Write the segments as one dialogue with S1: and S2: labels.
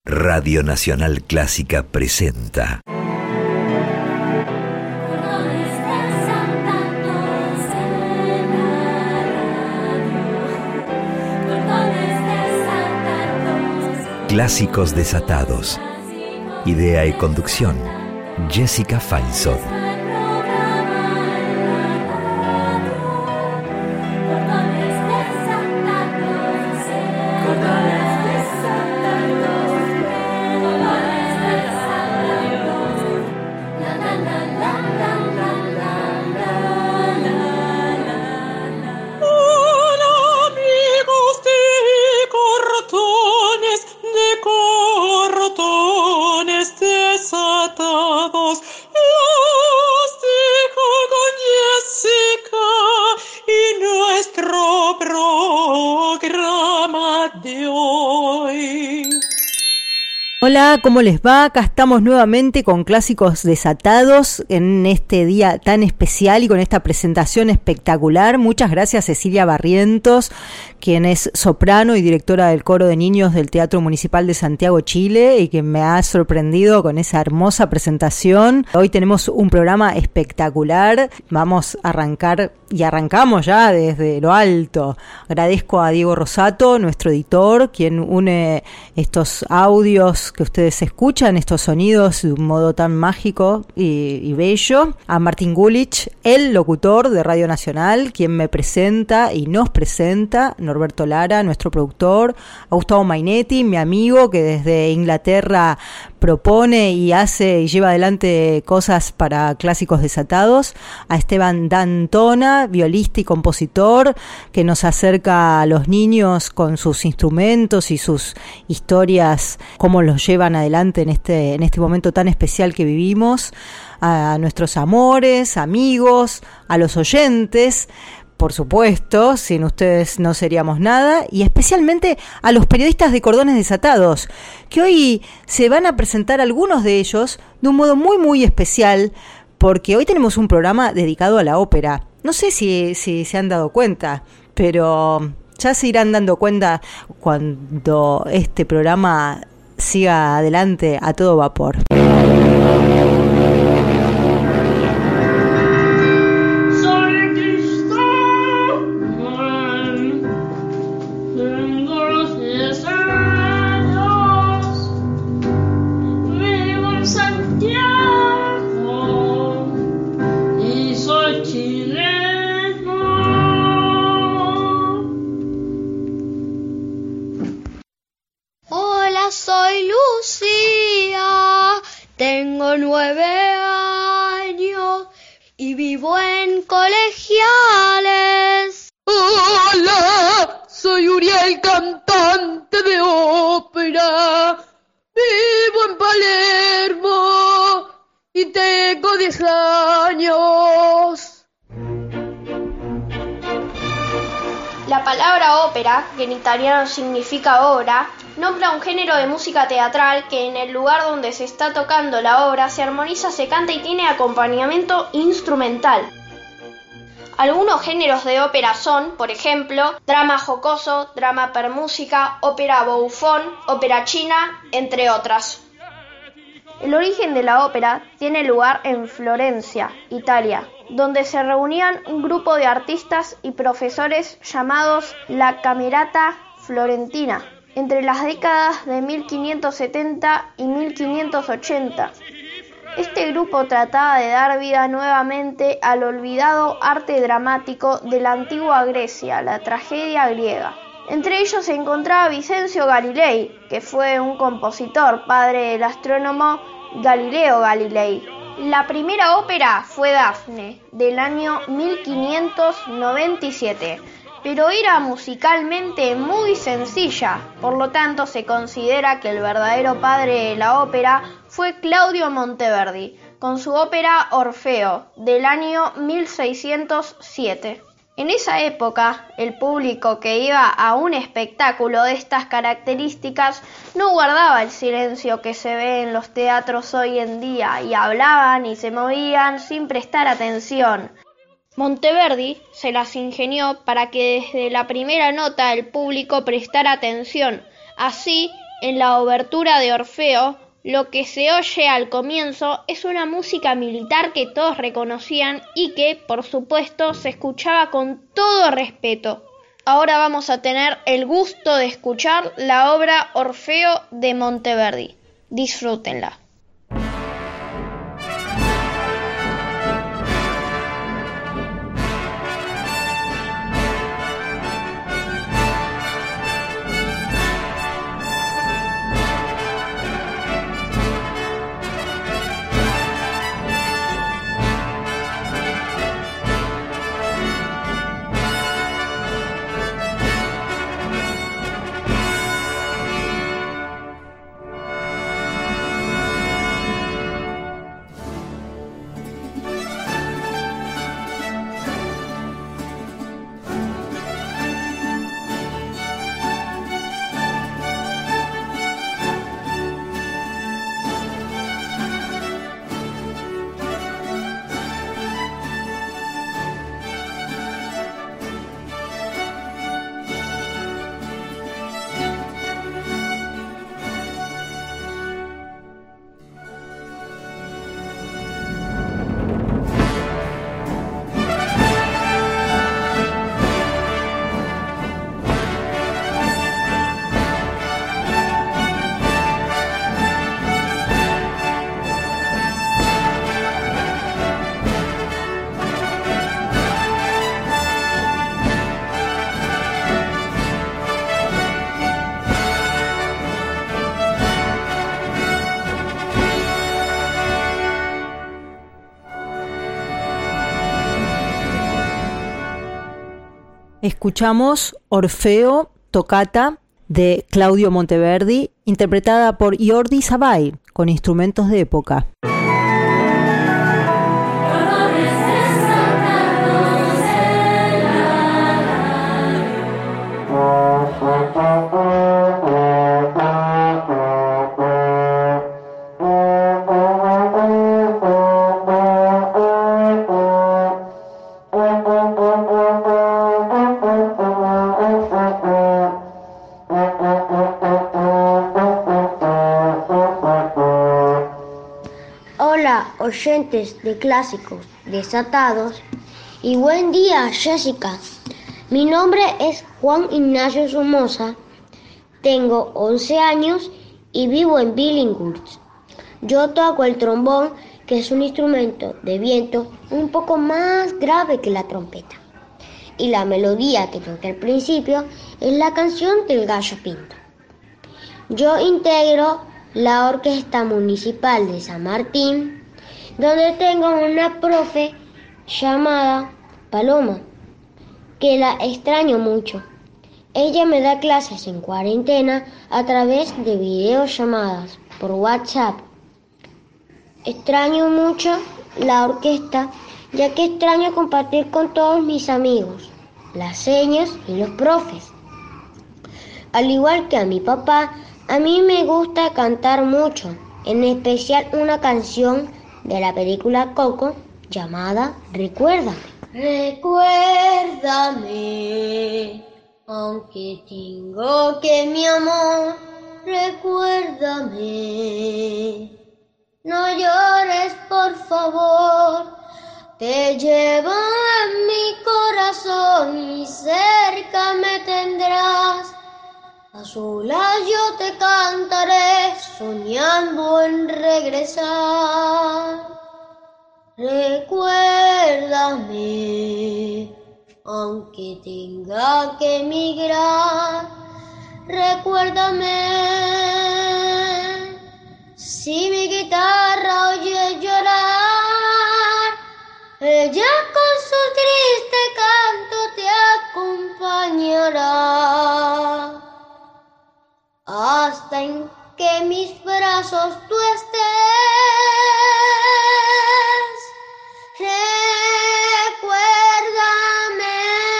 S1: Radio Nacional Clásica presenta Clásicos Desatados. Idea y conducción, Jessica Feinsohn.
S2: Hola, ¿cómo les va? Acá estamos nuevamente con Clásicos Desatados en este día tan especial y con esta presentación espectacular. Muchas gracias Cecilia Barrientos, quien es soprano y directora del coro de niños del Teatro Municipal de Santiago, Chile, y que me ha sorprendido con esa hermosa presentación. Hoy tenemos un programa espectacular. Vamos a arrancar y arrancamos ya desde lo alto. Agradezco a Diego Rosato, nuestro editor, quien une estos audios que ustedes escuchan, estos sonidos de un modo tan mágico y bello. A Martín Gulich, el locutor de Radio Nacional, quien me presenta y nos presenta. Norberto Lara, nuestro productor. A Gustavo Mainetti, mi amigo, que desde Inglaterra propone y hace y lleva adelante cosas para Clásicos Desatados. A Esteban D'Antona, violista y compositor, que nos acerca a los niños con sus instrumentos y sus historias, cómo los llevan adelante en este momento tan especial que vivimos. A nuestros amores, amigos, a los oyentes, por supuesto, sin ustedes no seríamos nada, y especialmente a los periodistas de Cordones Desatados, que hoy se van a presentar algunos de ellos de un modo muy muy especial, porque hoy tenemos un programa dedicado a la ópera. No sé si se han dado cuenta, pero ya se irán dando cuenta cuando este programa siga adelante a todo vapor.
S3: Soy Lucía, tengo 9 años y vivo en Colegiales.
S4: Hola, soy Uriel, cantante de ópera. Vivo en Palermo y tengo 10 años.
S3: La palabra ópera, que en italiano significa obra, nombra un género de música teatral que en el lugar donde se está tocando la obra se armoniza, se canta y tiene acompañamiento instrumental. Algunos géneros de ópera son, por ejemplo, drama jocoso, drama per música, ópera bouffon, ópera china, entre otras. El origen de la ópera tiene lugar en Florencia, Italia, donde se reunían un grupo de artistas y profesores llamados la Camerata Florentina, entre las décadas de 1570 y 1580. Este grupo trataba de dar vida nuevamente al olvidado arte dramático de la antigua Grecia, la tragedia griega. Entre ellos se encontraba Vicencio Galilei, que fue un compositor, padre del astrónomo Galileo Galilei. La primera ópera fue Dafne, del año 1597, pero era musicalmente muy sencilla, por lo tanto se considera que el verdadero padre de la ópera fue Claudio Monteverdi, con su ópera Orfeo, del año 1607. En esa época, el público que iba a un espectáculo de estas características no guardaba el silencio que se ve en los teatros hoy en día y hablaban y se movían sin prestar atención. Monteverdi se las ingenió para que desde la primera nota el público prestara atención. Así, En la obertura de Orfeo, lo que se oye al comienzo es una música militar que todos reconocían y que, por supuesto, se escuchaba con todo respeto. Ahora vamos a tener el gusto de escuchar la obra Orfeo de Monteverdi. Disfrútenla.
S2: Escuchamos Orfeo, tocata de Claudio Monteverdi, interpretada por Jordi Savall, con instrumentos de época.
S5: Oyentes de Clásicos Desatados y buen día, Jessica. Mi nombre es Juan Ignacio Somoza, tengo 11 años y vivo en Billinghurst. Yo toco el trombón, que es un instrumento de viento un poco más grave que la trompeta, y la melodía que toqué al principio es la canción del Gallo Pinto. Yo integro la Orquesta Municipal de San Martín, donde tengo una profe llamada Paloma, que la extraño mucho. Ella me da clases en cuarentena a través de videollamadas por WhatsApp. Extraño mucho la orquesta, ya que extraño compartir con todos mis amigos, las señas y los profes. Al igual que a mi papá, a mí me gusta cantar mucho, en especial una canción de la película Coco llamada Recuérdame. Recuérdame, aunque tengo que mi amor, recuérdame. No llores, por favor, te llevo en mi corazón y cerca me tendrás. A solas yo te cantaré, soñando en regresar. Recuérdame, aunque tenga que emigrar. Recuérdame, si mi guitarra oye llorar, ella con su triste canto te acompañará. Hasta en que mis brazos tú estés. Recuérdame.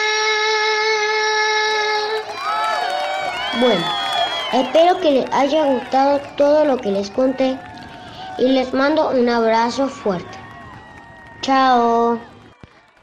S5: Bueno, espero que les haya gustado todo lo que les conté y les mando un abrazo fuerte. Chao.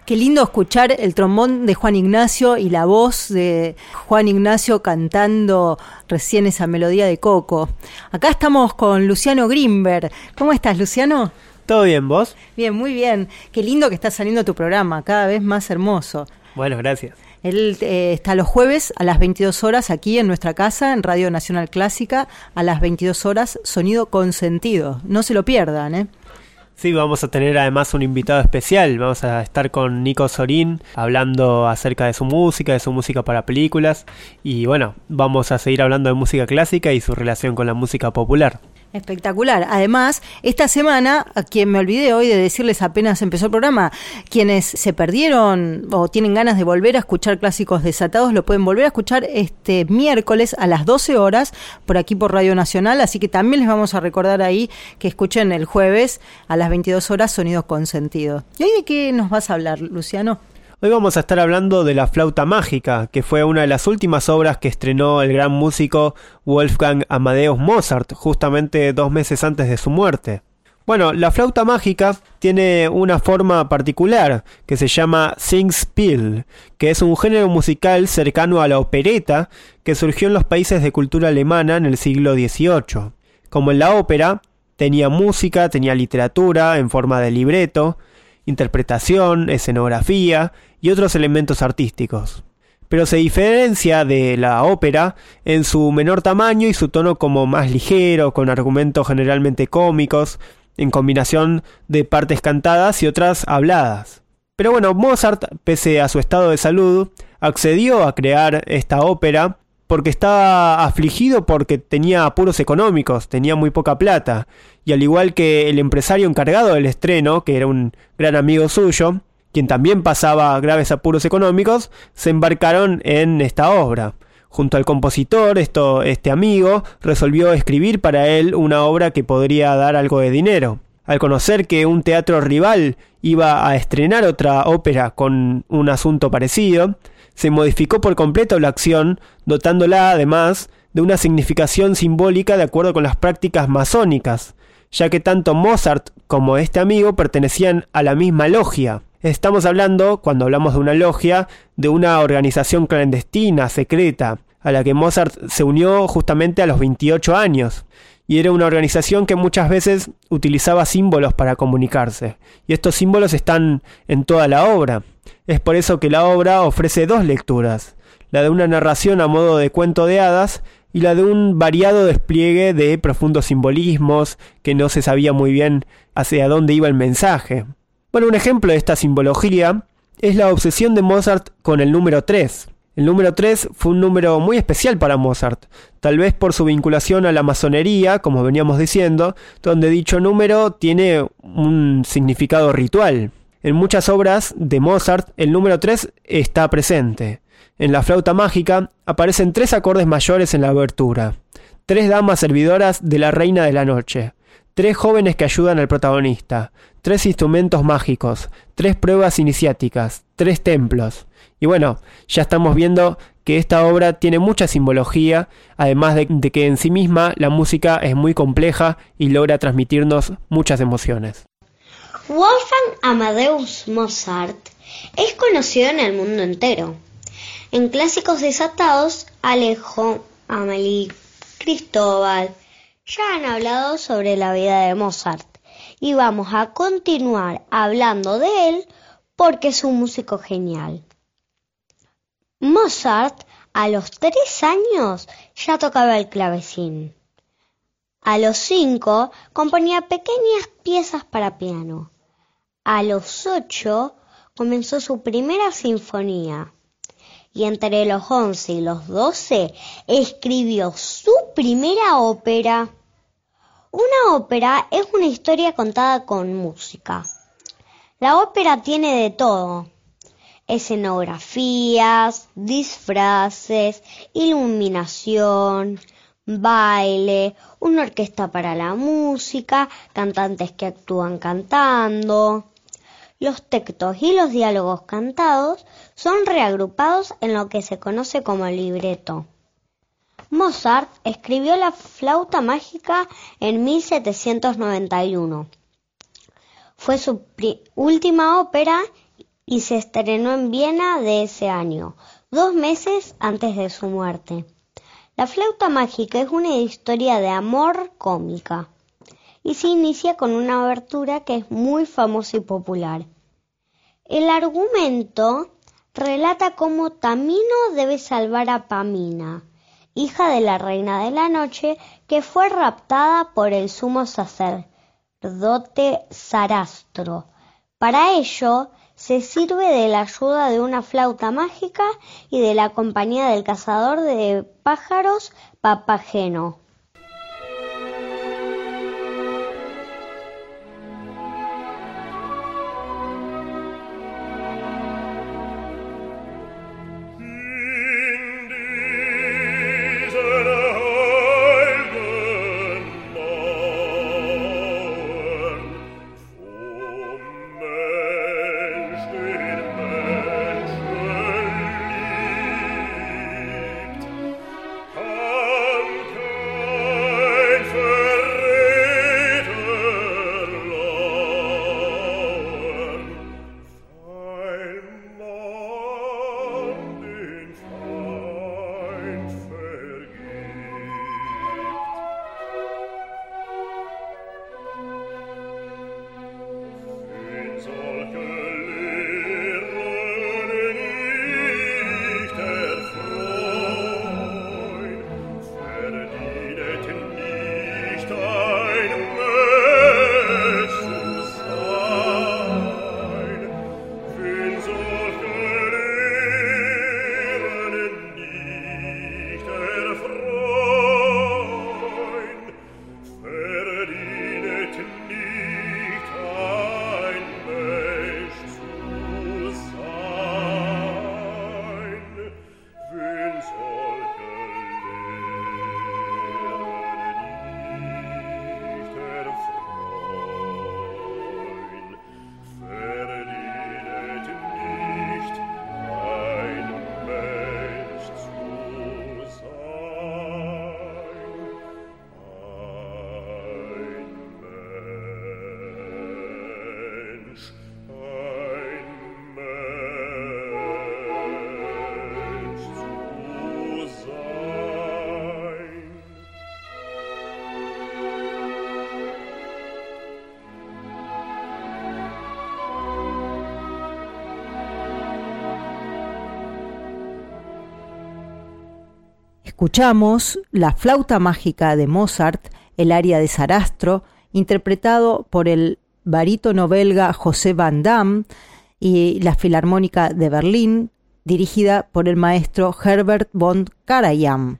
S2: Qué lindo escuchar el trombón de Juan Ignacio y la voz de Juan Ignacio cantando recién esa melodía de Coco. Acá estamos con Luciano Grimberg. ¿Cómo estás, Luciano?
S6: ¿Todo bien, vos?
S2: Bien, muy bien. Qué lindo que está saliendo tu programa, cada vez más hermoso.
S6: Bueno, gracias.
S2: Él está los jueves a las 22 horas aquí en nuestra casa, en Radio Nacional Clásica, a las 22 horas, Sonido con Sentido. No se lo pierdan, ¿eh?
S6: Sí, vamos a tener además un invitado especial. Vamos a estar con Nico Sorín hablando acerca de su música para películas. Y bueno, vamos a seguir hablando de música clásica y su relación con la música popular.
S2: Espectacular. Además, esta semana, a quien me olvidé hoy de decirles apenas empezó el programa, quienes se perdieron o tienen ganas de volver a escuchar Clásicos Desatados, lo pueden volver a escuchar este miércoles a las 12 horas por aquí por Radio Nacional, así que también les vamos a recordar ahí que escuchen el jueves a las 22 horas Sonidos con Sentido. ¿Y hoy de qué nos vas a hablar, Luciano?
S6: Hoy vamos a estar hablando de La Flauta Mágica, que fue una de las últimas obras que estrenó el gran músico Wolfgang Amadeus Mozart, justamente 2 meses antes de su muerte. Bueno, La Flauta Mágica tiene una forma particular que se llama Singspiel, que es un género musical cercano a la opereta que surgió en los países de cultura alemana en el siglo XVIII. Como en la ópera, tenía música, tenía literatura en forma de libreto, interpretación, escenografía y otros elementos artísticos. Pero se diferencia de la ópera en su menor tamaño y su tono como más ligero, con argumentos generalmente cómicos, en combinación de partes cantadas y otras habladas. Pero bueno, Mozart, pese a su estado de salud, accedió a crear esta ópera porque estaba afligido porque tenía apuros económicos, tenía muy poca plata, y al igual que el empresario encargado del estreno, que era un gran amigo suyo, quien también pasaba graves apuros económicos, se embarcaron en esta obra. Junto al compositor, este amigo resolvió escribir para él una obra que podría dar algo de dinero. Al conocer que un teatro rival iba a estrenar otra ópera con un asunto parecido, se modificó por completo la acción, dotándola además de una significación simbólica de acuerdo con las prácticas masónicas, ya que tanto Mozart como este amigo pertenecían a la misma logia. Estamos hablando, cuando hablamos de una logia, de una organización clandestina, secreta, a la que Mozart se unió justamente a los 28 años. Y era una organización que muchas veces utilizaba símbolos para comunicarse. Y estos símbolos están en toda la obra. Es por eso que la obra ofrece 2 lecturas, la de una narración a modo de cuento de hadas y la de un variado despliegue de profundos simbolismos que no se sabía muy bien hacia dónde iba el mensaje. Bueno, un ejemplo de esta simbología es la obsesión de Mozart con el número 3. El número 3 fue un número muy especial para Mozart, tal vez por su vinculación a la masonería, como veníamos diciendo, donde dicho número tiene un significado ritual. En muchas obras de Mozart, el número 3 está presente. En La Flauta Mágica aparecen 3 acordes mayores en la abertura, 3 damas servidoras de la Reina de la Noche, 3 jóvenes que ayudan al protagonista, 3 instrumentos mágicos, 3 pruebas iniciáticas, 3 templos. Y bueno, ya estamos viendo que esta obra tiene mucha simbología, además de que en sí misma la música es muy compleja y logra transmitirnos muchas emociones.
S5: Wolfgang Amadeus Mozart es conocido en el mundo entero. En Clásicos Desatados, Alejo, Amelie, Cristóbal ya han hablado sobre la vida de Mozart y vamos a continuar hablando de él porque es un músico genial. Mozart a los 3 años ya tocaba el clavecín. A los 5 componía pequeñas piezas para piano. A los 8 comenzó su primera sinfonía. Y entre los 11 y los 12 escribió su primera ópera. Una ópera es una historia contada con música. La ópera tiene de todo: escenografías, disfraces, iluminación, baile, una orquesta para la música, cantantes que actúan cantando. Los textos y los diálogos cantados son reagrupados en lo que se conoce como libreto. Mozart escribió La Flauta Mágica en 1791. Fue su última ópera y se estrenó en Viena de ese año, 2 meses antes de su muerte. La flauta mágica es una historia de amor cómica y se inicia con una abertura que es muy famosa y popular. El argumento relata cómo Tamino debe salvar a Pamina, hija de la reina de la noche, que fue raptada por el sumo sacerdote Sarastro. Para ello, se sirve de la ayuda de una flauta mágica y de la compañía del cazador de pájaros Papageno.
S2: Escuchamos La flauta mágica de Mozart, el aria de Sarastro, interpretado por el barítono belga José Van Damme, y la Filarmónica de Berlín, dirigida por el maestro Herbert von Karajan.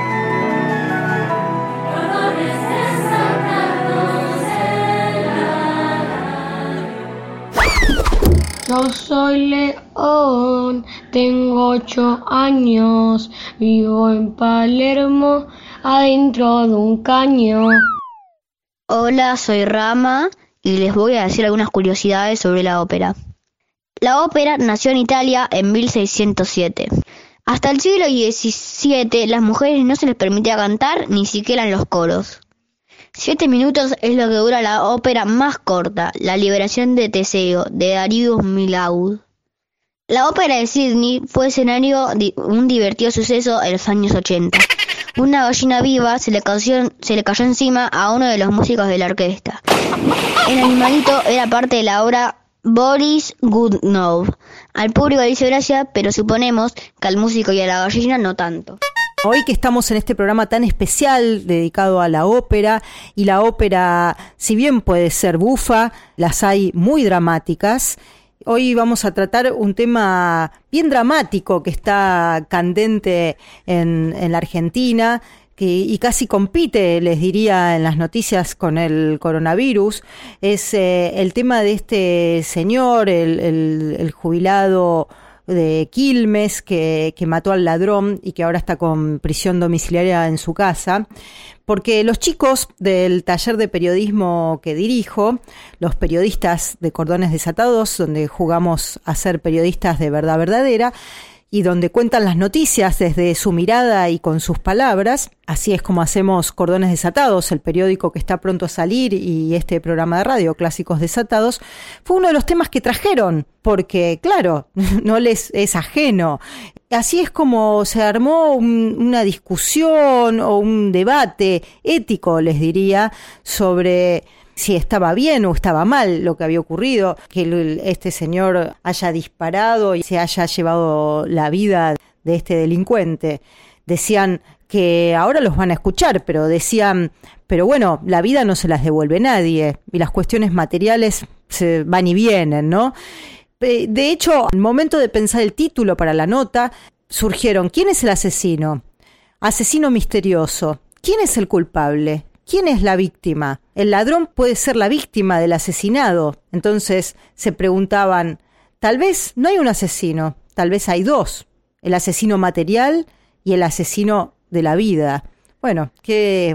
S4: Yo soy León, tengo 8 años, vivo en Palermo, adentro de un caño.
S7: Hola, soy Rama y les voy a decir algunas curiosidades sobre la ópera. La ópera nació en Italia en 1607. Hasta el siglo XVII las mujeres no se les permitía cantar ni siquiera en los coros. 7 minutos es lo que dura la ópera más corta, La liberación de Teseo, de Darius Milhaud. La ópera de Sydney fue escenario de un divertido suceso en los años 80. Una gallina viva se le cayó encima a uno de los músicos de la orquesta. El animalito era parte de la obra Boris Godunov. Al público le hizo gracia, pero suponemos que al músico y a la gallina no tanto.
S2: Hoy que estamos en este programa tan especial dedicado a la ópera, y la ópera, si bien puede ser bufa, las hay muy dramáticas. Hoy vamos a tratar un tema bien dramático que está candente en la Argentina, y casi compite, les diría, en las noticias con el coronavirus. Es el tema de este señor, el jubilado de Quilmes, que mató al ladrón y que ahora está con prisión domiciliaria en su casa, porque los chicos del taller de periodismo que dirijo, los periodistas de Cordones Desatados, donde jugamos a ser periodistas de verdad verdadera, y donde cuentan las noticias desde su mirada y con sus palabras. Así es como hacemos Cordones Desatados, el periódico que está pronto a salir, y este programa de radio, Clásicos Desatados, fue uno de los temas que trajeron, porque claro, no les es ajeno. Así es como se armó una discusión o un debate ético, les diría, sobre si estaba bien o estaba mal lo que había ocurrido, que este señor haya disparado y se haya llevado la vida de este delincuente. Decían que ahora los van a escuchar, pero decían, pero bueno, la vida no se las devuelve nadie y las cuestiones materiales se van y vienen, ¿no? De hecho, al momento de pensar el título para la nota, surgieron, ¿quién es el asesino? Asesino misterioso. ¿Quién es el culpable? ¿Quién es la víctima? El ladrón puede ser la víctima del asesinado. Entonces se preguntaban, tal vez no hay un asesino, tal vez hay dos, el asesino material y el asesino de la vida. Bueno, qué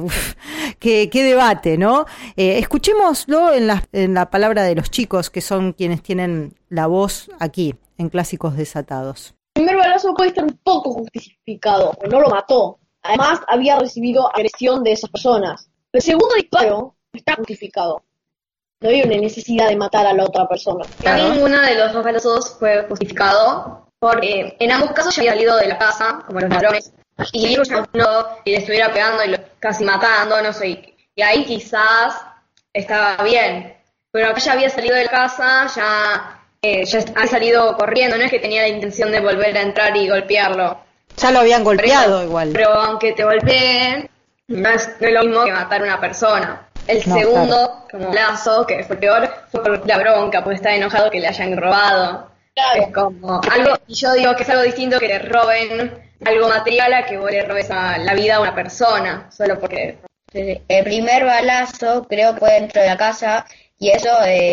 S2: debate, ¿no? Escuchémoslo en la palabra de los chicos, que son quienes tienen la voz aquí, en Clásicos Desatados.
S8: El primer balazo puede estar un poco justificado, pero no lo mató. Además, había recibido agresión de esas personas. El segundo disparo está justificado. No había una necesidad de matar a la otra persona.
S9: Claro. Ninguno de los dos balazos fue justificado, porque en ambos casos ya había salido de la casa, como los ladrones, y le estuviera pegando y casi matando, no sé, y ahí quizás estaba bien. Pero acá ya había salido de la casa, ya había salido corriendo, no es que tenía la intención de volver a entrar y golpearlo.
S2: Ya lo habían golpeado igual.
S9: Pero aunque te golpeen, no es lo mismo que matar a una persona. El segundo, claro, como lazo, que fue peor, fue por la bronca, porque está enojado que le hayan robado. Claro. Es como algo, y yo digo que es algo distinto que le roben algo material a que vos le robes la vida a una persona, solo porque...
S7: El primer balazo creo que fue dentro de la casa, y eso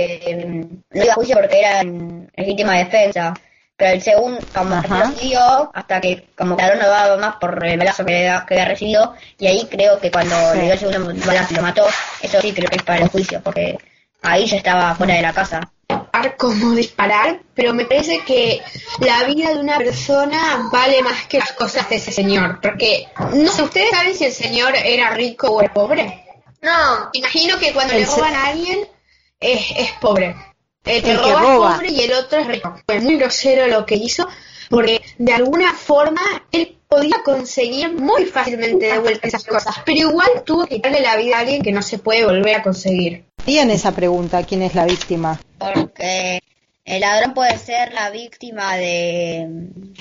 S7: no iba a juicio porque era en legítima defensa. Pero el segundo, como recibió, hasta que como que no daba más por el balazo que había recibido, y ahí creo que cuando le dio el segundo balazo y lo mató, eso sí creo que es para el juicio, porque ahí ya estaba fuera de la casa.
S10: Como disparar, pero me parece que la vida de una persona vale más que las cosas de ese señor, porque no sé, ¿ustedes saben si el señor era rico o era pobre? No, imagino que cuando le roban a alguien es pobre. El que roba es pobre y el otro es rico. Fue muy grosero lo que hizo, porque de alguna forma él podía conseguir muy fácilmente de vuelta esas cosas, pero igual tuvo que quitarle la vida a alguien que no se puede volver a conseguir.
S2: Bien esa pregunta, ¿quién es la víctima?
S7: Porque el ladrón puede ser la víctima del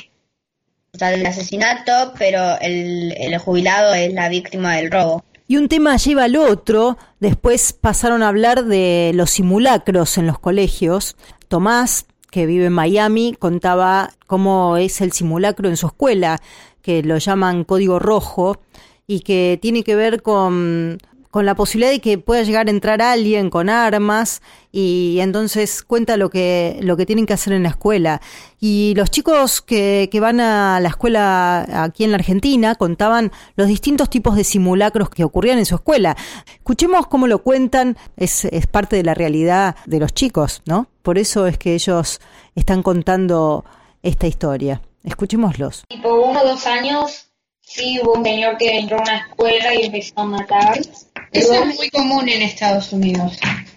S7: asesinato, pero el jubilado es la víctima del robo.
S2: Y un tema lleva al otro. Después pasaron a hablar de los simulacros en los colegios. Tomás, que vive en Miami, contaba cómo es el simulacro en su escuela, que lo llaman código rojo, y que tiene que ver con la posibilidad de que pueda llegar a entrar alguien con armas, y entonces cuenta lo que tienen que hacer en la escuela. Y los chicos que van a la escuela aquí en la Argentina contaban los distintos tipos de simulacros que ocurrían en su escuela. Escuchemos cómo lo cuentan, es parte de la realidad de los chicos, ¿no? Por eso es que ellos están contando esta historia. Escuchémoslos.
S11: Tipo 1 o 2 años, sí hubo un señor que entró a una escuela y empezó a matar.
S10: Eso es muy común en Estados Unidos.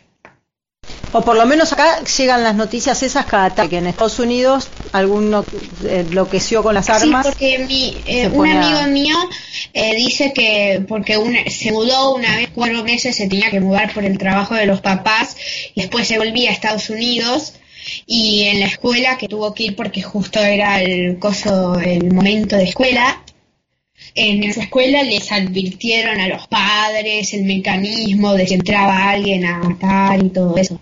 S2: O por lo menos acá llegan las noticias esas cada tarde, que en Estados Unidos alguno enloqueció con las armas.
S10: Sí, porque un amigo mío dice que porque se mudó una vez 4 meses, se tenía que mudar por el trabajo de los papás, y después se volvía a Estados Unidos, y en la escuela que tuvo que ir porque justo era el momento de escuela. En su escuela les advirtieron a los padres el mecanismo de si entraba alguien a matar y todo eso.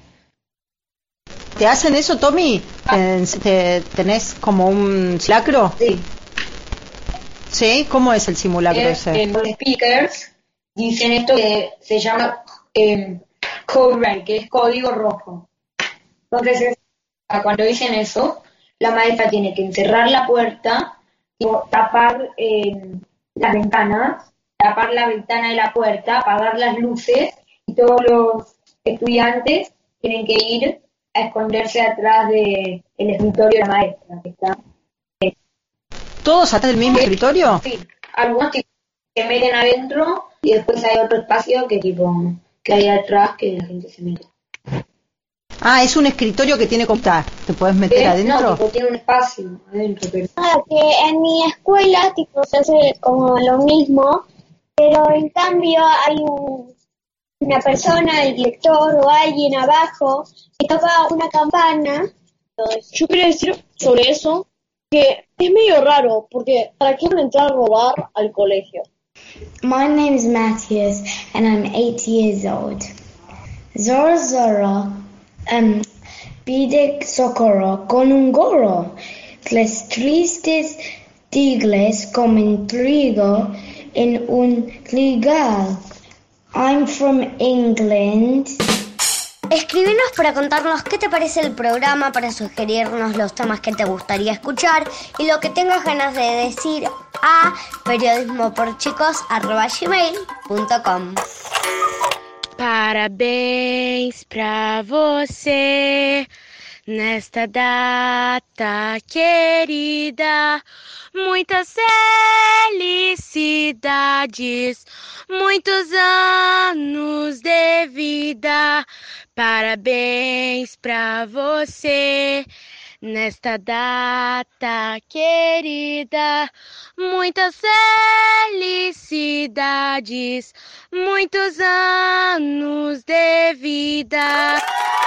S2: ¿Te hacen eso, Tommy? ¿Tenés como un simulacro?
S11: Sí.
S2: ¿Sí? ¿Cómo es el simulacro ese?
S11: Los speakers dicen esto que se llama Code Red, que es código rojo. Entonces, cuando dicen eso, la maestra tiene que encerrar la puerta y tapar las ventanas, tapar la ventana de la puerta, apagar las luces, y todos los estudiantes tienen que ir a esconderse atrás del escritorio de la maestra, que está
S2: ¿Todos atrás del mismo escritorio?
S11: Sí, algunos tipo se meten adentro y después hay otro espacio que hay atrás que la gente se mete.
S2: Ah, es un escritorio que tiene computadora. ¿Te puedes meter adentro?
S11: No, tipo, tiene un espacio adentro. Pero...
S5: que en mi escuela tipo se hace como lo mismo, pero en cambio hay una persona, el director o alguien abajo que toca una campana.
S8: Yo quería decir sobre eso que es medio raro, porque ¿para qué van a entrar a robar al colegio?
S4: My name is Matthias and I'm 8 years old. Zorro Zorro pide socorro con un gorro. Los tristes tigres comen trigo en un trigal. I'm from England.
S5: Escríbenos para contarnos qué te parece el programa, para sugerirnos los temas que te gustaría escuchar y lo que tengas ganas de decir a periodismoporchicos@gmail.com.
S12: Parabéns pra você nesta data querida. Muitas felicidades, muitos anos de vida. Parabéns pra você nesta data querida. Muitas felicidades, muitos anos de vida.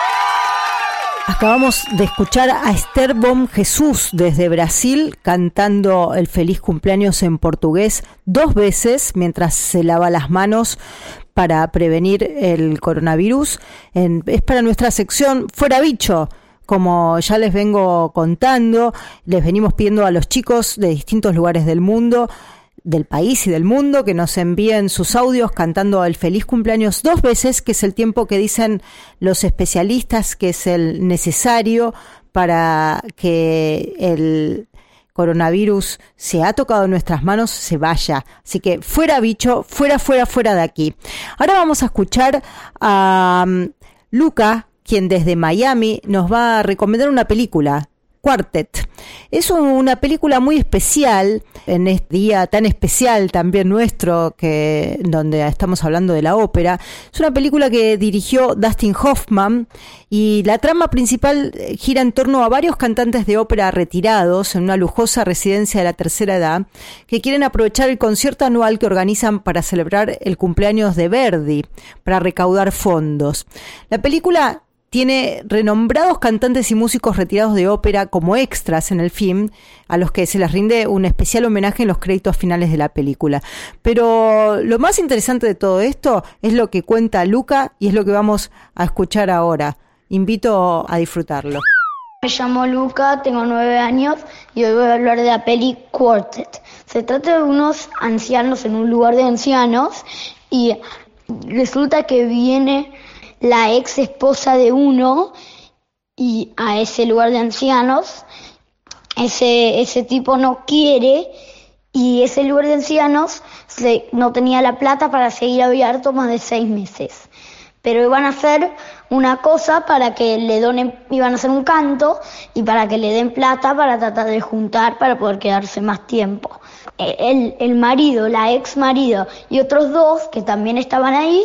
S2: Acabamos de escuchar a Esther Bom Jesús desde Brasil cantando el feliz cumpleaños en portugués 2 veces mientras se lava las manos para prevenir el coronavirus. Es para nuestra sección Fuera Bicho. Como ya les vengo contando, les venimos pidiendo a los chicos de distintos lugares del mundo, del país y del mundo, que nos envíen sus audios cantando el feliz cumpleaños 2 veces, que es el tiempo que dicen los especialistas que es el necesario para que el coronavirus se ha tocado en nuestras manos, se vaya. Así que fuera bicho, fuera de aquí. Ahora vamos a escuchar a Luca, quien desde Miami nos va a recomendar una película, Quartet. Es una película muy especial en este día tan especial también nuestro, que donde estamos hablando de la ópera. Es una película que dirigió Dustin Hoffman y la trama principal gira en torno a varios cantantes de ópera retirados en una lujosa residencia de la tercera edad que quieren aprovechar el concierto anual que organizan para celebrar el cumpleaños de Verdi, para recaudar fondos. La película tiene renombrados cantantes y músicos retirados de ópera como extras en el film, a los que se les rinde un especial homenaje en los créditos finales de la película. Pero lo más interesante de todo esto es lo que cuenta Luca y es lo que vamos a escuchar ahora. Invito a disfrutarlo.
S4: Me llamo Luca, tengo 9 años y hoy voy a hablar de la peli Quartet. Se trata de unos ancianos en un lugar de ancianos y resulta que viene la ex esposa de uno y a ese lugar de ancianos ese tipo no quiere y ese lugar de ancianos no tenía la plata para seguir abierto más de 6 meses, pero iban a hacer una cosa para que le donen, iban a hacer un canto y para que le den plata para tratar de juntar para poder quedarse más tiempo. El marido, la ex marido y otros 2 que también estaban ahí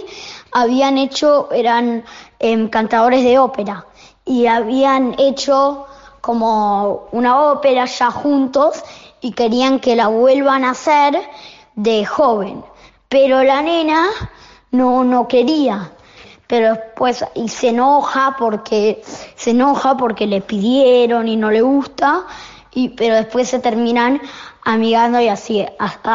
S4: eran cantadores de ópera y habían hecho como una ópera ya juntos y querían que la vuelvan a hacer de joven, pero la nena no quería, pero después se enoja porque le pidieron y no le gusta, pero después se terminan amigando y así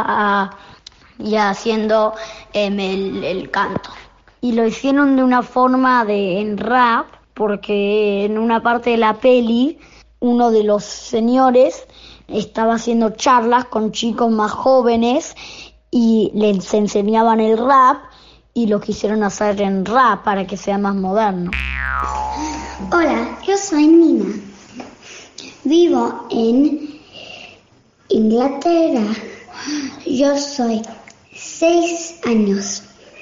S4: haciendo el canto. Y lo hicieron de una forma en rap, porque en una parte de la peli uno de los señores estaba haciendo charlas con chicos más jóvenes y les enseñaban el rap y lo quisieron hacer en rap para que sea más moderno.
S13: Hola, yo soy Nina. Vivo en Inglaterra. Yo soy 6 años.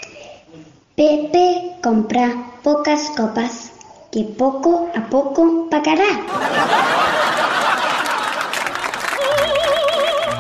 S13: Pepe compra pocas copas que poco a poco pagará.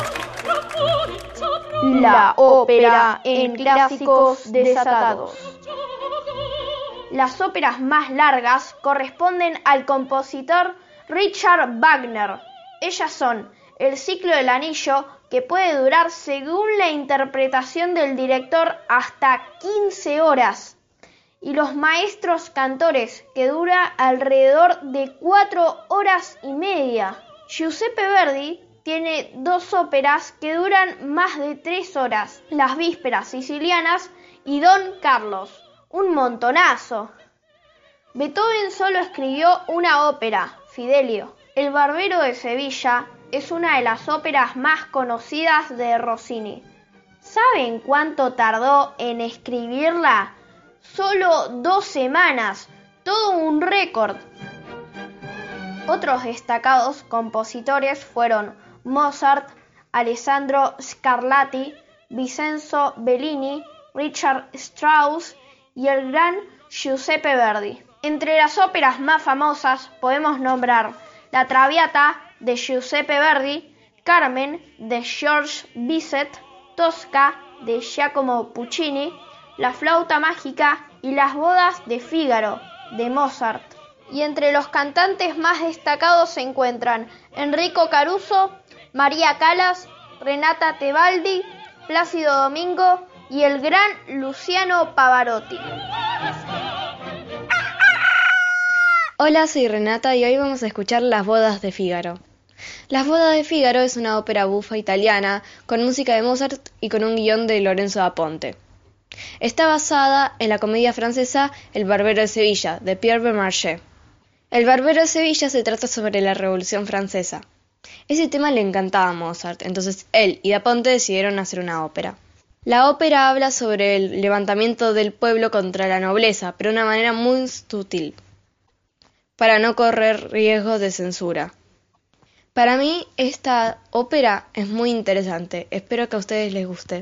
S3: la ópera en Clásicos Desatados. Las óperas más largas corresponden al compositor Richard Wagner. Ellas son El ciclo del anillo, que puede durar, según la interpretación del director, hasta 15 horas. Y Los maestros cantores, que dura alrededor de 4 horas y media. Giuseppe Verdi tiene 2 óperas que duran más de 3 horas, Las vísperas sicilianas y Don Carlos, un montonazo. Beethoven solo escribió una ópera, Fidelio. El barbero de Sevilla es una de las óperas más conocidas de Rossini. ¿Saben cuánto tardó en escribirla? Solo 2 semanas, todo un récord. Otros destacados compositores fueron Mozart, Alessandro Scarlatti, Vincenzo Bellini, Richard Strauss y el gran Giuseppe Verdi. Entre las óperas más famosas podemos nombrar La Traviata de Giuseppe Verdi, Carmen de Georges Bizet, Tosca de Giacomo Puccini, La flauta mágica y Las bodas de Fígaro de Mozart. Y entre los cantantes más destacados se encuentran Enrico Caruso, María Callas, Renata Tebaldi, Plácido Domingo y el gran Luciano Pavarotti.
S14: Hola, soy Renata y hoy vamos a escuchar Las bodas de Fígaro. Las bodas de Fígaro es una ópera bufa italiana con música de Mozart y con un guión de Lorenzo da Ponte. Está basada en la comedia francesa El barbero de Sevilla, de Pierre Beaumarchais. El barbero de Sevilla se trata sobre la Revolución Francesa. Ese tema le encantaba a Mozart, entonces él y da Ponte decidieron hacer una ópera. La ópera habla sobre el levantamiento del pueblo contra la nobleza, pero de una manera muy sutil, para no correr riesgos de censura. Para mí esta ópera es muy interesante, espero que a ustedes les guste.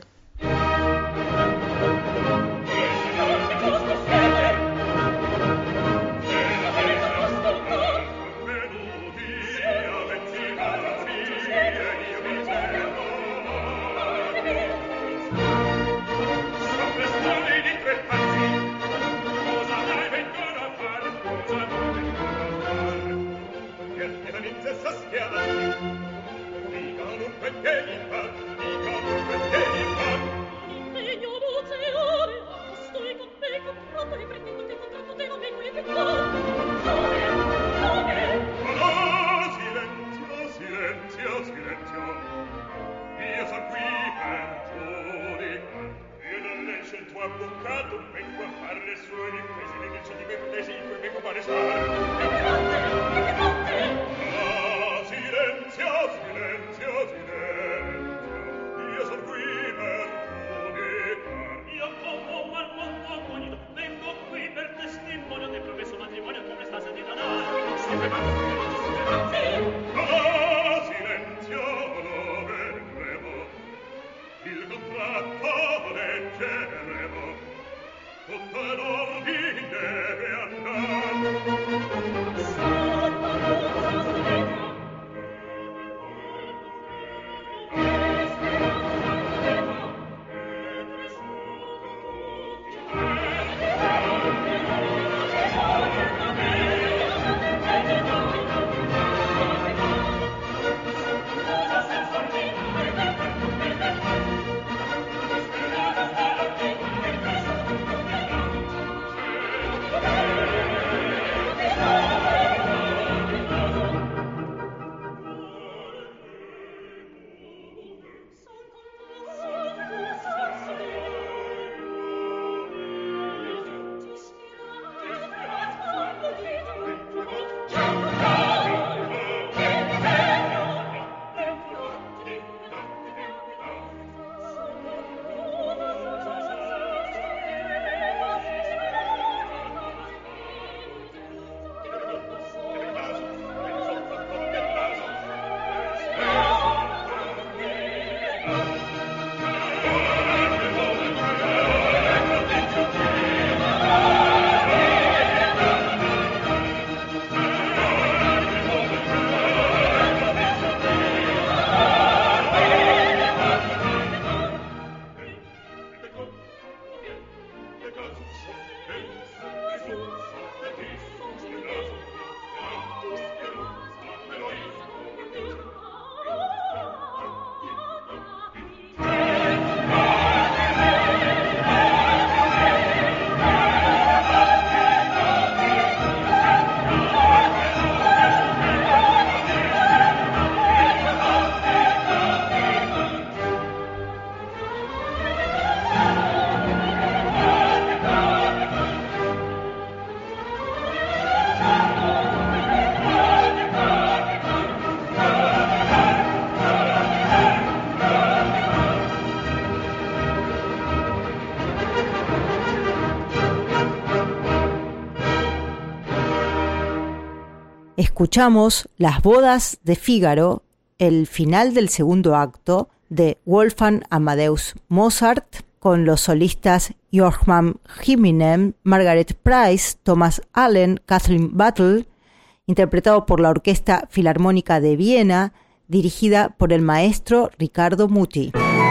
S2: escuchamos Las bodas de Fígaro, el final del segundo acto de Wolfgang Amadeus Mozart, con los solistas Joachim Himinem, Margaret Price, Thomas Allen, Catherine Battle, interpretado por la Orquesta Filarmónica de Viena, dirigida por el maestro Riccardo Muti.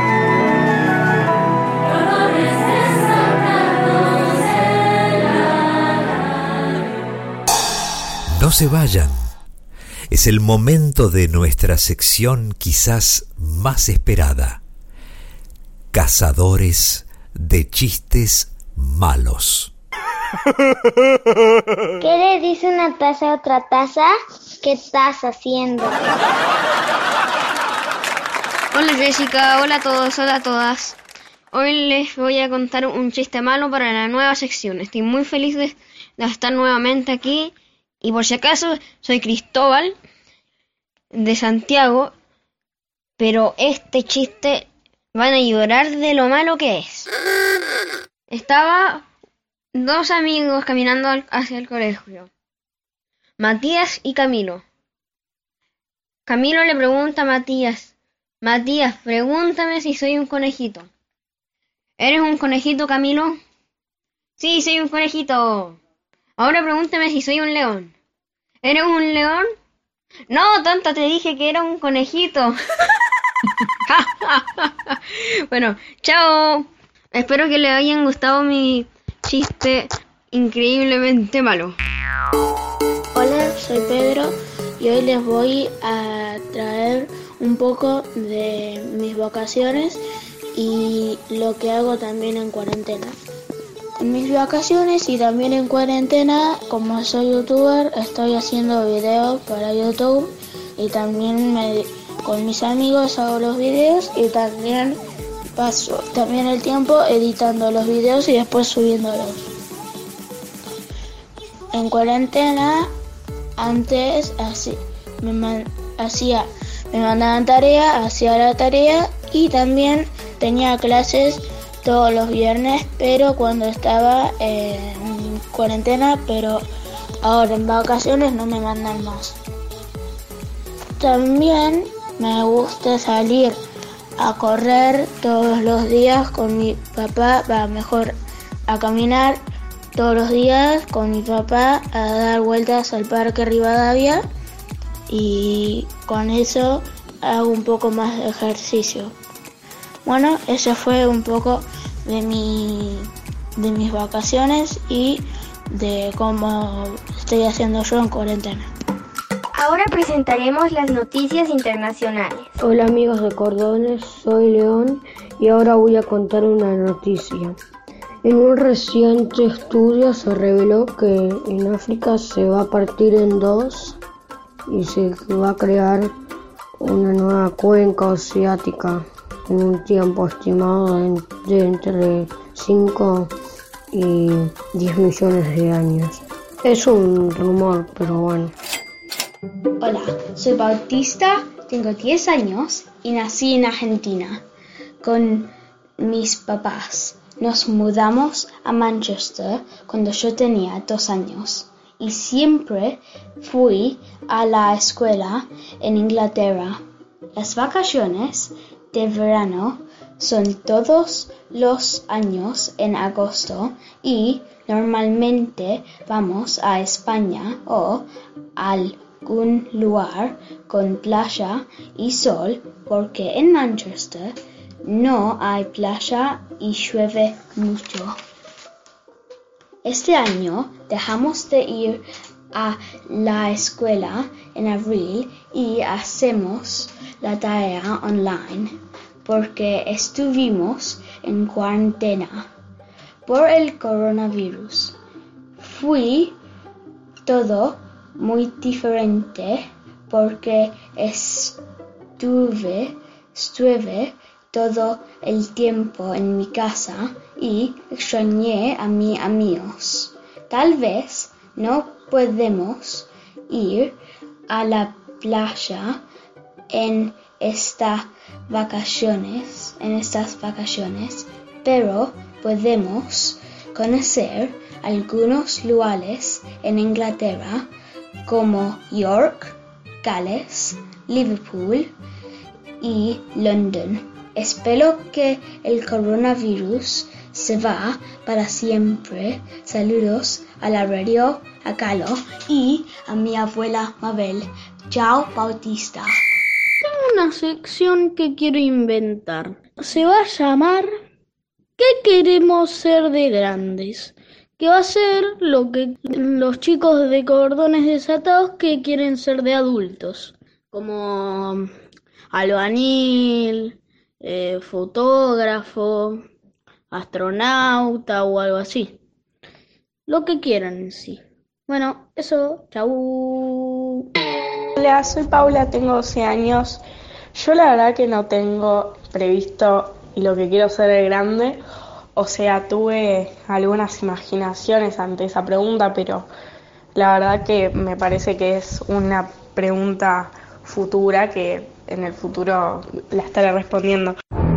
S1: No se vayan. Es el momento de nuestra sección quizás más esperada. Cazadores de chistes malos.
S5: ¿Qué le dice una taza a otra taza? ¿Qué estás haciendo?
S15: Hola Jessica, hola a todos, hola a todas. Hoy les voy a contar un chiste malo para la nueva sección. Estoy muy feliz de estar nuevamente aquí. Y por si acaso, soy Cristóbal de Santiago, pero este chiste van a llorar de lo malo que es. Estaba dos amigos caminando hacia el colegio, Matías y Camilo. Camilo le pregunta a Matías, pregúntame si soy un conejito. ¿Eres un conejito, Camilo? Sí, soy un conejito. Ahora pregúntame si soy un león. ¿Eres un león? No, tonta, te dije que era un conejito. Bueno, chao. Espero que les hayan gustado mi chiste increíblemente malo.
S16: Hola, soy Pedro y hoy les voy a traer un poco de mis vacaciones y lo que hago también en cuarentena. En mis vacaciones y también en cuarentena, como soy youtuber, estoy haciendo videos para YouTube y también con mis amigos hago los videos y también paso también el tiempo editando los videos y después subiéndolos. En cuarentena, antes me mandaban tarea, hacía la tarea y también tenía clases todos los viernes, pero cuando estaba en cuarentena, pero ahora en vacaciones no me mandan más. También me gusta salir a correr todos los días con mi papá, a caminar todos los días con mi papá, a dar vueltas al Parque Rivadavia y con eso hago un poco más de ejercicio. Bueno, eso fue un poco de mis vacaciones y de cómo estoy haciendo yo en cuarentena.
S17: Ahora presentaremos las noticias internacionales.
S18: Hola amigos de Cordones, soy León y ahora voy a contar una noticia. En un reciente estudio se reveló que en África se va a partir en dos y se va a crear una nueva cuenca oceánica en un tiempo estimado de entre 5 y 10 millones de años. Es un rumor, pero bueno.
S19: Hola, soy Bautista, tengo 10 años y nací en Argentina con mis papás. Nos mudamos a Manchester cuando yo tenía 2 años y siempre fui a la escuela en Inglaterra. Las vacaciones de verano son todos los años en agosto y normalmente vamos a España o a algún lugar con playa y sol porque en Manchester no hay playa y llueve mucho. Este año dejamos de ir a la escuela en abril y hacemos la tarea online porque estuvimos en cuarentena por el coronavirus. Fue todo muy diferente porque estuve todo el tiempo en mi casa y extrañé a mis amigos. Tal vez no podemos ir a la playa en estas vacaciones, pero podemos conocer algunos lugares en Inglaterra como York, Gales, Liverpool y London. Espero que el coronavirus se va para siempre. Saludos a la radio, a Calo y a mi abuela Mabel. Chao, Bautista.
S16: Tengo una sección que quiero inventar. Se va a llamar ¿Qué queremos ser de grandes? Que va a ser lo que los chicos de Cordones Desatados que quieren ser de adultos. Como albañil, fotógrafo, astronauta o algo así. Lo que quieran en sí. Bueno, eso. Chau.
S20: Hola, soy Paula, tengo 12 años. Yo la verdad que no tengo previsto lo que quiero ser de grande. O sea, tuve algunas imaginaciones ante esa pregunta, pero la verdad que me parece que es una pregunta futura que en el futuro la estaré respondiendo.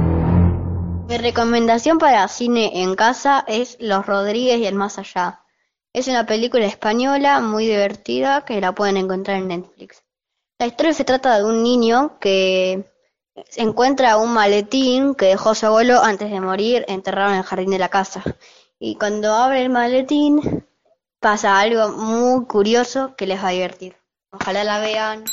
S7: Mi recomendación para cine en casa es Los Rodríguez y el Más Allá. Es una película española muy divertida que la pueden encontrar en Netflix. La historia se trata de un niño que encuentra un maletín que dejó su abuelo antes de morir enterrado en el jardín de la casa. Y cuando abre el maletín pasa algo muy curioso que les va a divertir. Ojalá la vean.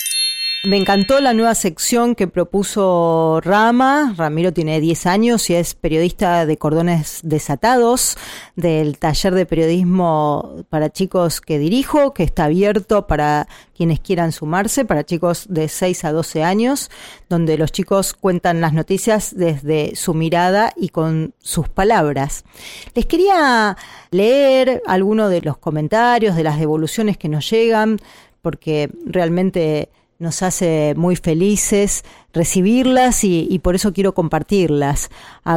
S2: Me encantó la nueva sección que propuso Rama. Ramiro tiene 10 años y es periodista de Cordones Desatados, del taller de periodismo para chicos que dirijo, que está abierto para quienes quieran sumarse, para chicos de 6 a 12 años, donde los chicos cuentan las noticias desde su mirada y con sus palabras. Les quería leer algunos de los comentarios, de las devoluciones que nos llegan, porque realmente nos hace muy felices recibirlas y por eso quiero compartirlas.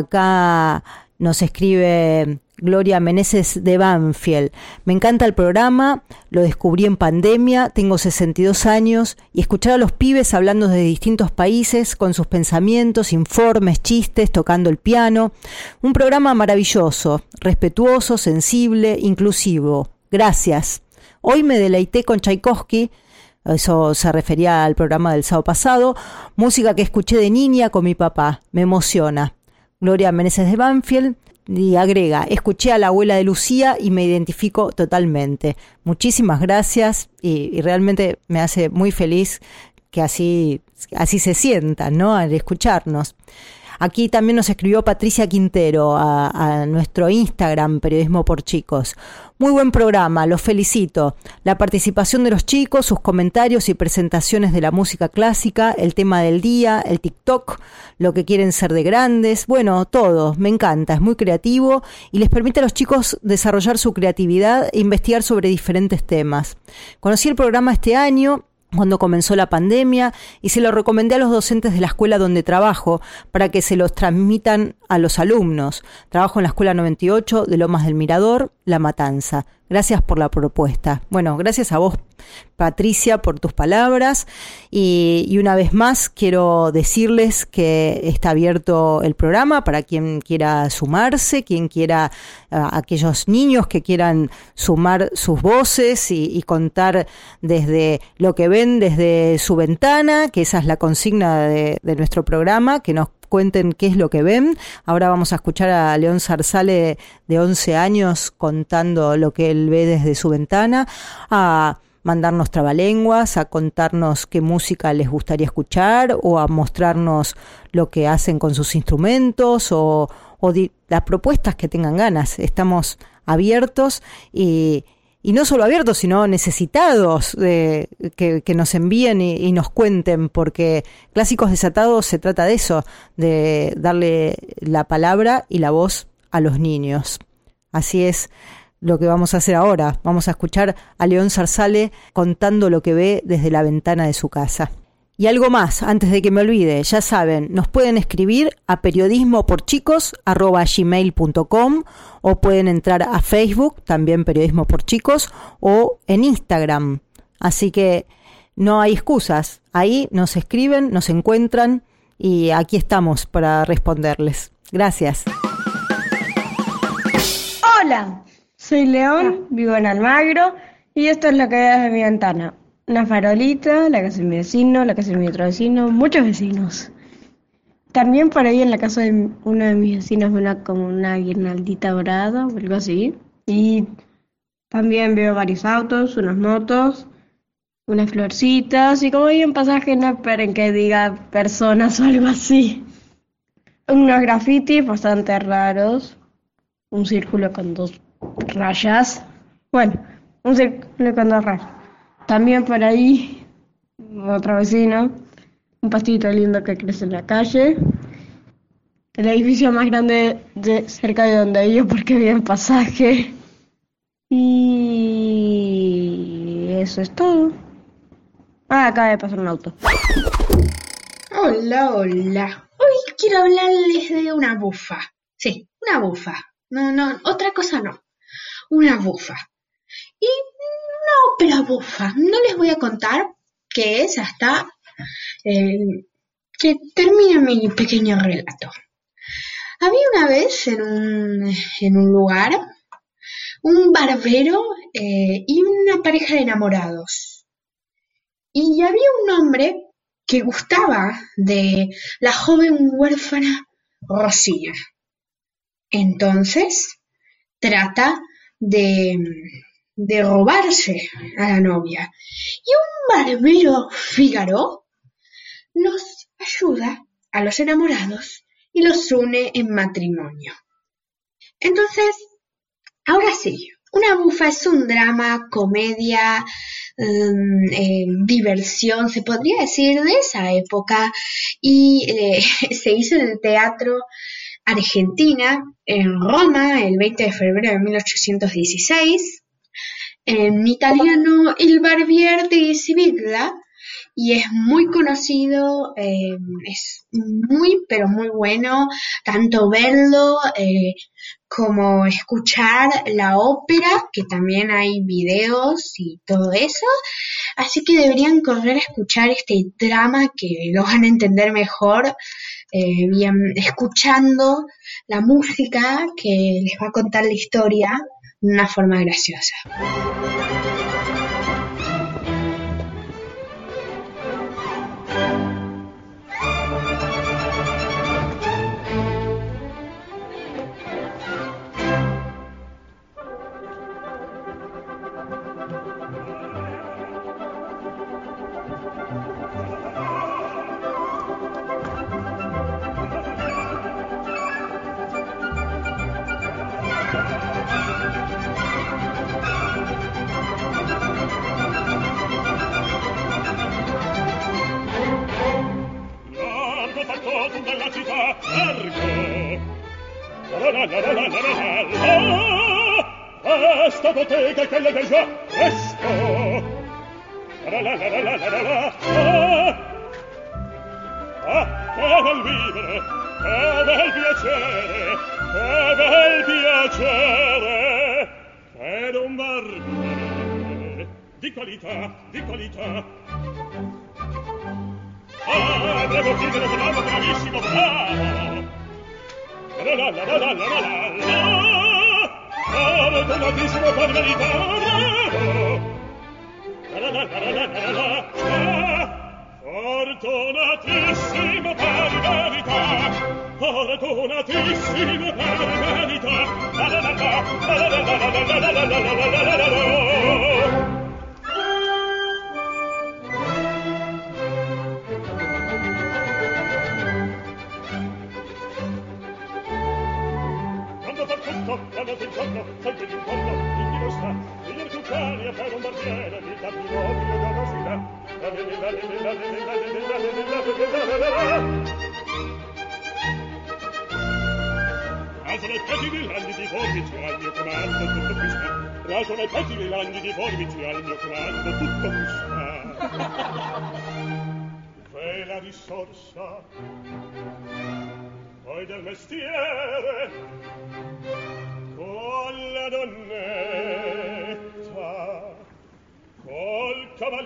S2: Acá nos escribe Gloria Meneses de Banfield. Me encanta el programa, lo descubrí en pandemia, tengo 62 años y escuchar a los pibes hablando de distintos países con sus pensamientos, informes, chistes, tocando el piano. Un programa maravilloso, respetuoso, sensible, inclusivo. Gracias. Hoy me deleité con Tchaikovsky. Eso se refería al programa del sábado pasado. Música que escuché de niña con mi papá. Me emociona. Gloria Meneses de Banfield. Y agrega, escuché a la abuela de Lucía y me identifico totalmente. Muchísimas gracias y realmente me hace muy feliz que así se sientan, ¿no? Al escucharnos. Aquí también nos escribió Patricia Quintero a nuestro Instagram, Periodismo por Chicos. Muy buen programa, los felicito. La participación de los chicos, sus comentarios y presentaciones de la música clásica, el tema del día, el TikTok, lo que quieren ser de grandes, bueno, todo, me encanta, es muy creativo y les permite a los chicos desarrollar su creatividad e investigar sobre diferentes temas. Conocí el programa este año, cuando comenzó la pandemia, y se lo recomendé a los docentes de la escuela donde trabajo para que se los transmitan a los alumnos. Trabajo en la Escuela 98 de Lomas del Mirador, La Matanza. Gracias por la propuesta. Bueno, gracias a vos, Patricia, por tus palabras. Y una vez más quiero decirles que está abierto el programa para quien quiera sumarse, quien quiera, aquellos niños que quieran sumar sus voces y contar desde lo que ven desde su ventana, que esa es la consigna de nuestro programa, que nos cuenten qué es lo que ven. Ahora vamos a escuchar a León Zarzale, de 11 años, contando lo que él ve desde su ventana, a mandarnos trabalenguas, a contarnos qué música les gustaría escuchar o a mostrarnos lo que hacen con sus instrumentos o las propuestas que tengan ganas. Estamos abiertos y no solo abiertos, sino necesitados de que nos envíen y nos cuenten, porque Clásicos Desatados se trata de eso, de darle la palabra y la voz a los niños. Así es lo que vamos a hacer ahora. Vamos a escuchar a León Zarzale contando lo que ve desde la ventana de su casa. Y algo más, antes de que me olvide, ya saben, nos pueden escribir a periodismoporchicos@gmail.com o pueden entrar a Facebook, también Periodismo por Chicos, o en Instagram. Así que no hay excusas, ahí nos escriben, nos encuentran y aquí estamos para responderles. Gracias.
S21: Hola, soy León, vivo en Almagro
S18: Y esto es lo que veo desde mi ventana. Una farolita, la casa de mi vecino, la casa de mi otro vecino, muchos vecinos. También por ahí en la casa de uno de mis vecinos veo como una guirnaldita dorada o algo así. Y también veo varios autos, unas motos, unas florcitas. Y como hay un pasaje, no esperen que diga personas o algo así. Unos grafitis bastante raros. Un círculo con 2 rayas. Bueno, un círculo con 2 rayas. También por ahí, otro vecino. Un pastito lindo que crece en la calle. El edificio más grande cerca de donde vivo porque vive en pasaje. Y eso es todo. Acaba de pasar un auto.
S10: Hola, hola. Hoy quiero hablarles de una bufa. Sí, una bufa. No, otra cosa no. Una bufa. Y una ópera bufa. No les voy a contar qué es hasta que termine mi pequeño relato. Había una vez en un lugar un barbero y una pareja de enamorados. Y había un hombre que gustaba de la joven huérfana Rosina. Entonces trata de robarse a la novia. Y un barbero Fígaro los ayuda a los enamorados y los une en matrimonio. Entonces, ahora sí, una bufa es un drama, comedia, diversión, se podría decir, de esa época, y se hizo en el Teatro Argentina, en Roma, el 20 de febrero de 1816, en italiano Il Barbiere di Siviglia, y es muy conocido, es muy, pero muy bueno, tanto verlo como escuchar la ópera, que también hay videos y todo eso, así que deberían correr a escuchar este drama que lo van a entender mejor, bien, escuchando la música que les va a contar la historia de una forma graciosa.
S21: Dalla città largo questa bottega è quella del già presto che bel vivere, che bel piacere, che d'un barbare di qualità. Bravo figlio, bravo, bravissimo, bravo. Fortunatissimo per verità, bravo. Fortunatissimo per verità, fortunatissimo per verità. Quando il giorno, sempre d'intorno, in chi lo sta, il cucciaria per un barbiere, il patrimonio e donosità. Rasono i peti villani di forbici al mio comando, tutto qui sta. Rasono i peti villani di forbici al mio comando, tutto qui sta. Vela risorsa, poi del mestiere, con la donnetta, col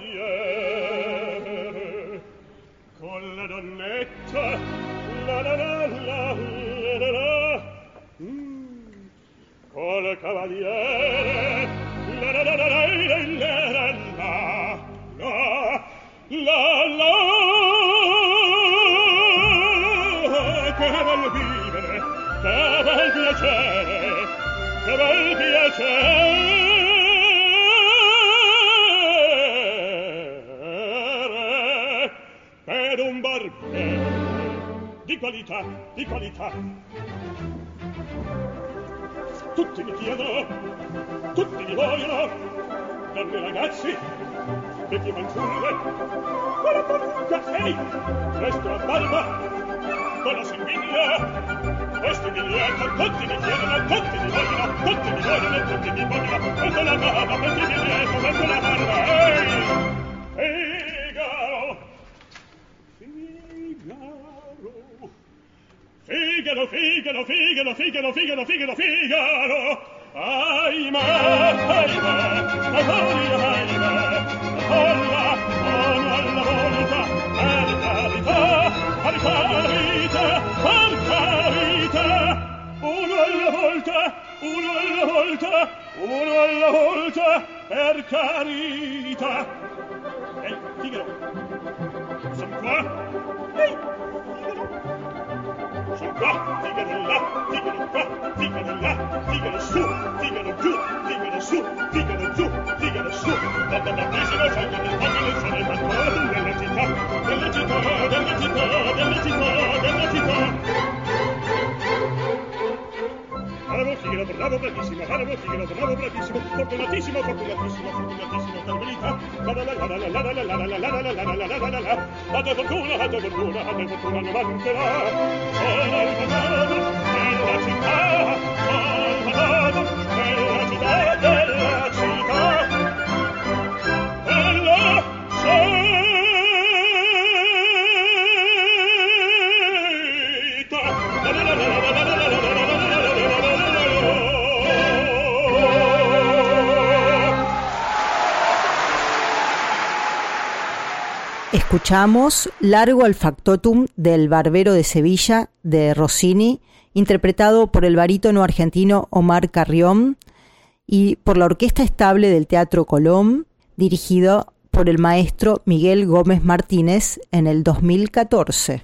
S21: cavaliere, con la donnetta, col cavaliere, di qualità. Tutti mi chiedono, tutti mi vogliono, donne e ragazzi, vecchie fanciulle, quella parrucca, ehi, presto la barba, con la sanguigna, questo è biglietto, tutti mi chiedono, tutti mi vogliono, tutti mi vogliono, tutti mi vogliono, prendo la barba, prendo il biglietto, prendo la barba, ehi, Figaro, Figaro, Figaro, Figaro, Figaro, Figaro, Figaro, ahimè, ahimè, la gloria, ahimè, la gloria, uno alla volta, per carità, per carità, per carità, uno alla volta, uno alla volta, uno alla volta, per carità. Ehi, Figaro, sono qua? Ehi, Figaro. Sono qua, Figaro là, Figaro qua, Figaro là, Figaro su, Figaro giù, Figaro su, Figaro giù, Figaro su. Dalla battesima soglia del popolo sono il patrono della città, della città, della città, della città, della città. Bravo Figaro, bravo, bravissimo, bravo Figaro, bravo, bravissimo, fortunatissimo, fortunatissimo, fortunatissimo, per verità. La la la la la la la la la la la la la la la la la. Hatte fortuna, non mancherà. Sono il patrono della città, sono il patrono della città, della città, della città. La la la la la la la la la la.
S2: Escuchamos Largo al Factotum del Barbero de Sevilla de Rossini, interpretado por el barítono argentino Omar Carrión y por la Orquesta Estable del Teatro Colón, dirigido por el maestro Miguel Gómez Martínez en el 2014.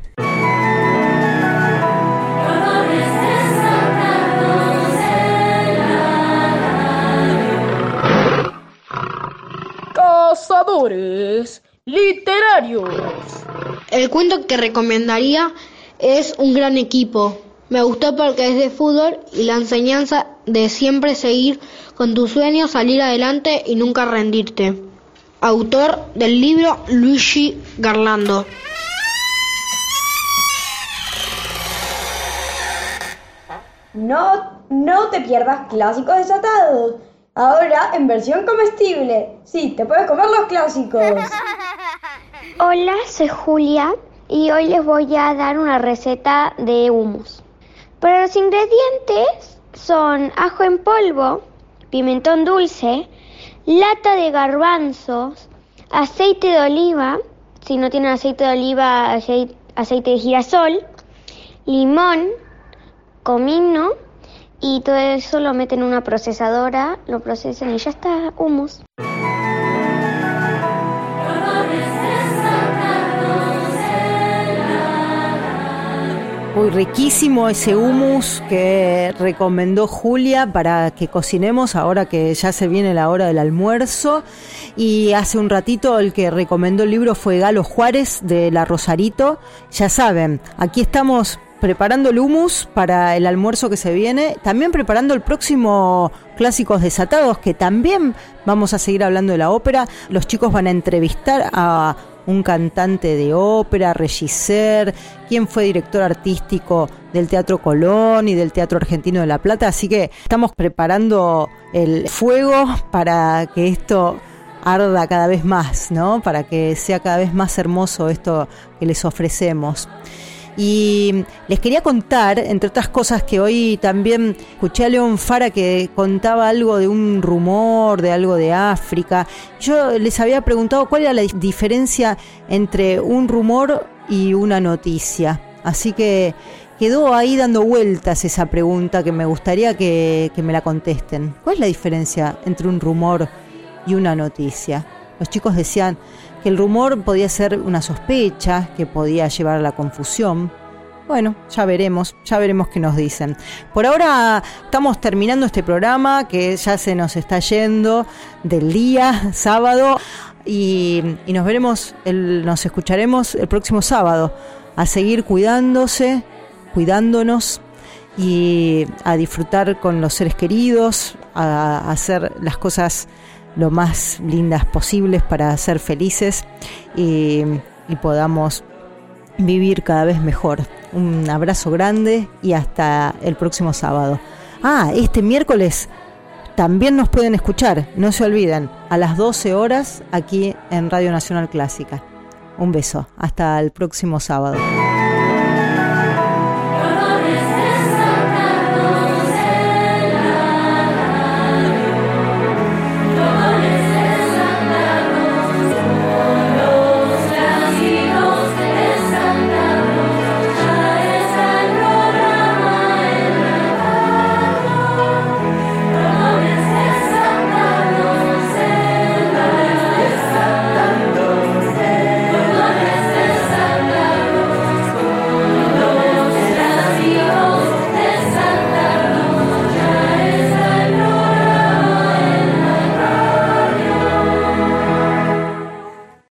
S6: Cazadores literarios.
S4: El cuento que recomendaría es Un gran equipo. Me gustó porque es de fútbol y la enseñanza de siempre seguir con tus sueños, salir adelante y nunca rendirte. Autor del libro Luigi Garlando.
S6: No te pierdas Clásicos Desatados. Ahora en versión comestible. Sí, te puedes comer los clásicos.
S17: Hola, soy Julia y hoy les voy a dar una receta de hummus. Para los ingredientes son ajo en polvo, pimentón dulce, lata de garbanzos, aceite de oliva, si no tienen aceite de oliva, aceite de girasol, limón, comino, y todo eso lo meten en una procesadora, lo procesan y ya está, hummus.
S2: Muy riquísimo ese hummus que recomendó Julia para que cocinemos ahora que ya se viene la hora del almuerzo. Y hace un ratito el que recomendó el libro fue Galo Juárez de La Rosarito. Ya saben, aquí estamos preparando el hummus para el almuerzo que se viene, también preparando el próximo Clásicos Desatados, que también vamos a seguir hablando de la ópera. Los chicos van a entrevistar a un cantante de ópera, regisseur, quien fue director artístico del Teatro Colón y del Teatro Argentino de La Plata, así que estamos preparando el fuego para que esto arda cada vez más, ¿no? Para que sea cada vez más hermoso esto que les ofrecemos. Y les quería contar, entre otras cosas, que hoy también escuché a León Fara que contaba algo de un rumor, de algo de África. Yo les había preguntado cuál era la diferencia entre un rumor y una noticia. Así que quedó ahí dando vueltas esa pregunta que me gustaría que me la contesten. ¿Cuál es la diferencia entre un rumor y una noticia? Los chicos decían que el rumor podía ser una sospecha, que podía llevar a la confusión. Bueno, ya veremos qué nos dicen. Por ahora estamos terminando este programa que ya se nos está yendo del día sábado y nos escucharemos el próximo sábado a seguir cuidándonos y a disfrutar con los seres queridos, a hacer las cosas lo más lindas posibles para ser felices y podamos vivir cada vez mejor. Un abrazo grande y hasta el próximo sábado. Este miércoles también nos pueden escuchar, no se olviden, a las 12 horas aquí en Radio Nacional Clásica. Un beso, hasta el próximo sábado.